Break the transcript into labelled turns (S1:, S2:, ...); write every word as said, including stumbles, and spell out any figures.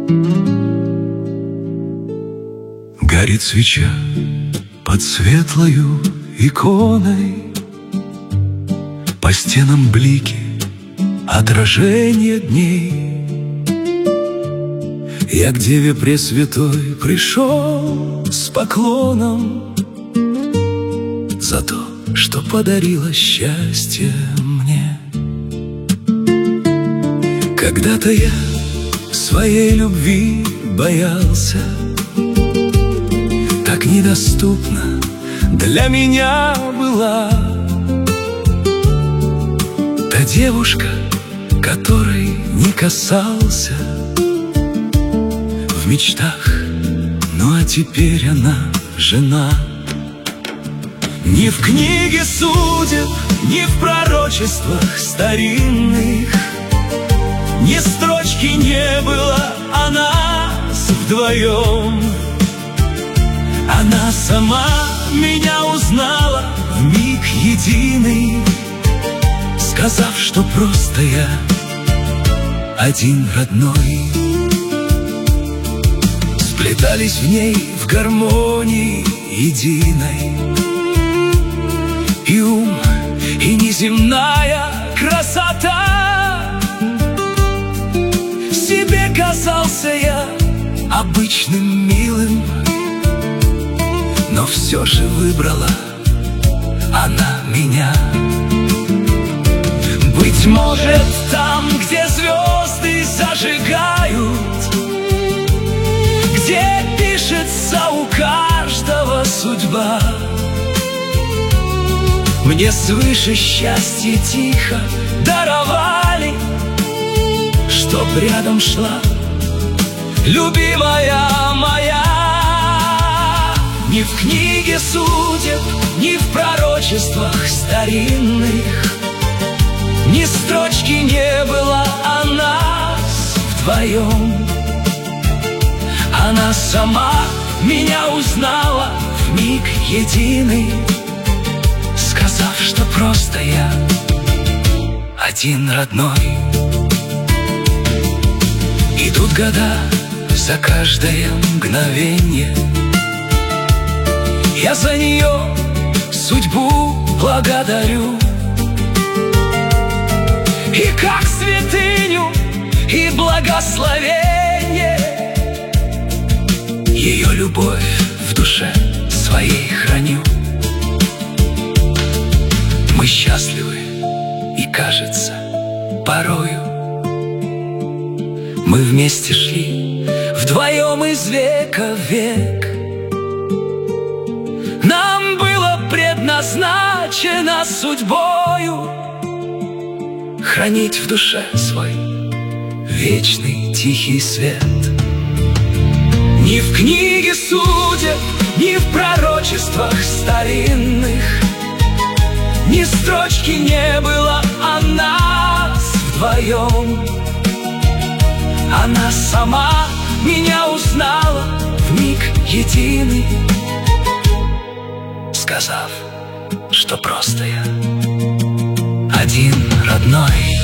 S1: Горит свеча под светлою иконой, по стенам блики, отражение дней. Я к Деве Пресвятой пришел с поклоном за то, что подарила счастье мне. Когда-то я своей любви боялся, так недоступна для меня была та девушка, которой не касался в мечтах. Ну а теперь она жена. Ни в книге судеб, ни в пророчествах старинных ни строчки не было о нас вдвоем. Она сама меня узнала в миг единый, сказав, что просто я один родной. Сплетались в ней в гармонии единой и ум, и неземная красота. Себе казался я обычным милым, но все же выбрала она меня. Быть может, там, где звезды зажигают, где пишется у каждого судьба, мне свыше счастье тихо даровали, чтоб рядом шла любимая моя. Ни в книге судеб, ни в пророчествах старинных ни строчки не было о нас вдвоем. Она сама меня узнала в миг единый, сказав, что просто я один родной. Идут года, за каждое мгновенье я за нее судьбу благодарю. И как святыню и благословение ее любовь в душе своей храню. Мы счастливы, и кажется, порою мы вместе шли вдвоем из века в век. Нам было предназначено судьбою хранить в душе свой вечный тихий свет. Ни в книге судеб, ни в пророчествах старинных ни строчки не было о нас вдвоем. Она сама меня узнала в миг единый, сказав, что просто я один родной.